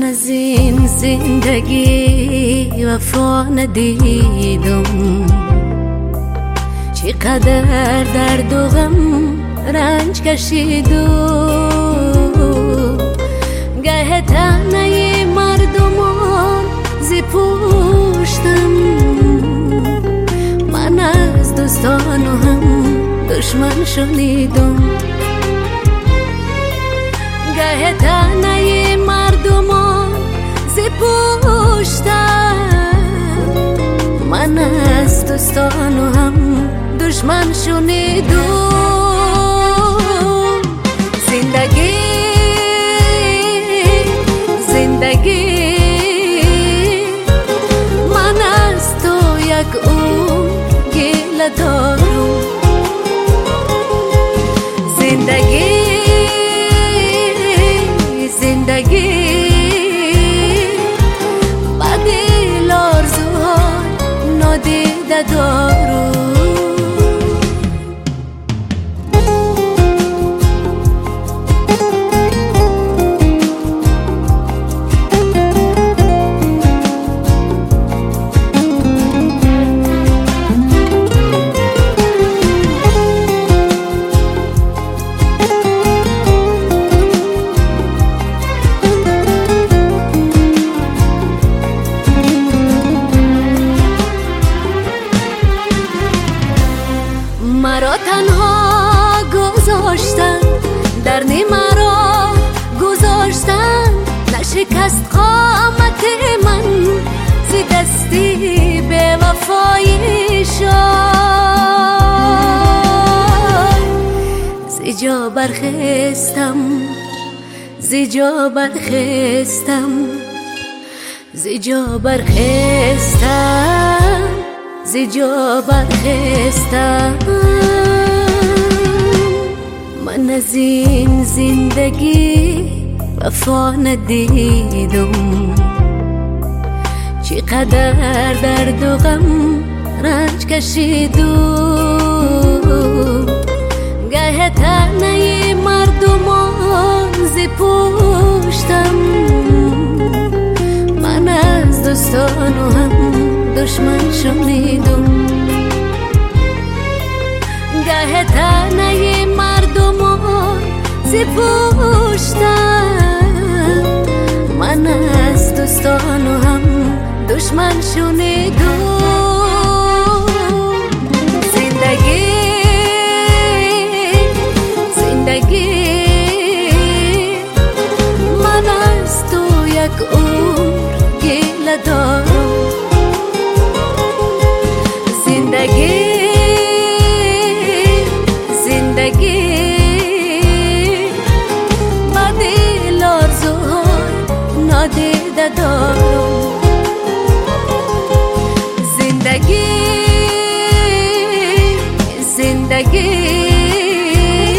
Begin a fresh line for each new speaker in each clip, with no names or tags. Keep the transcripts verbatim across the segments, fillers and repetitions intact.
از این زندگی وفا ندیدم، چقدر درد و غم رنج کشیدم. گه تنه مردمان زی پشتم، من از دوستان و هم دشمن شنیدم. گه تنه مردمان زی پشتم، من از دوستان و هم دشمن شنیدم. زندگی زندگی من از تو یک اون گله دارم. زندگی زندگی با دل آرزوهای نادیده دارم. مرا تنها گذاشتن، در نیمه را گذاشتن، نشکست قامت من زی دستی به وفایشان. زی جا برخستم زی جا برخستم زی جا برخستم زی جا برخستم. من از این زندگی وفا ندیدم، چقدر درد و غم رنج کشیدم. گه تنه مردمان زی پشتم، من از دوستان و هم دشمن شنیدم. گه تنه مردمان زی پشتم، من از دوستان و هم دشمن شنیدم. زندگی زندگی من از تو یک عمر گله دارم. زندگی زندگی با دل آرزوهای نادیده دارم. زندگی زندگی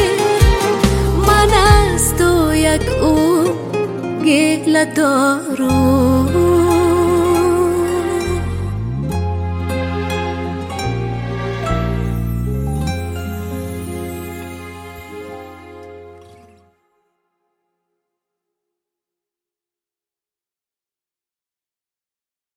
من از تو یک اون گله دارم.